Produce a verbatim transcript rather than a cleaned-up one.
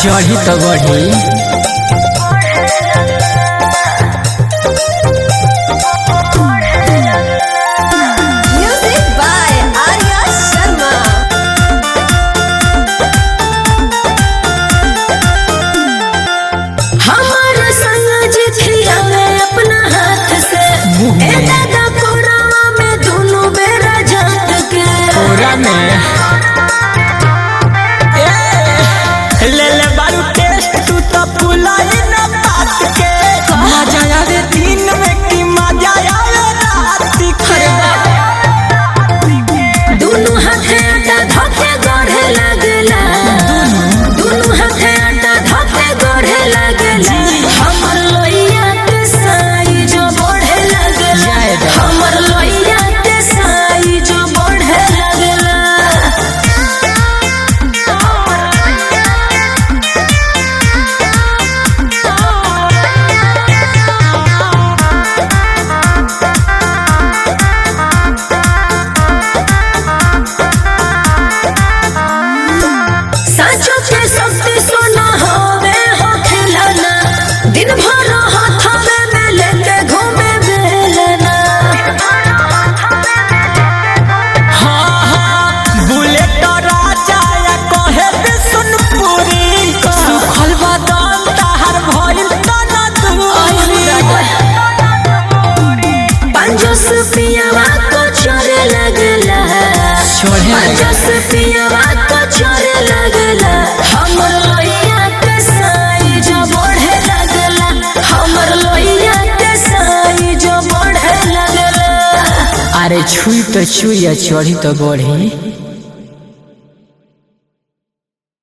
चढ़ी तो बढ़ी। ले ले बारू टेस्ट तू तो पुलाई ना बात के मजा आवे दिन में की मजा आवे रात के दोनों हाथे आटा धके गढ़े लागला दोनों हाथे आटा धके गढ़े लागला हमर लोइया के साई जो बढ़े लागला हमर लोइया के साई जो बढ़े लागला दिन भर हाथ में लेके घूमे बेलना हाँ हाँ बुलेट राजा या कहे बिशुनपुरी सुखल बादाम तहर भइल तना दूरी पंजोस पियावा को चोरे लगला पंजोस पियावा को चोरे लगला हमर लोइया के साई जो बढ़े लगला हमर लोइया के साई जो बढ़े लगला। अरे छुई तो छुई चढ़ी तो बढ़ी।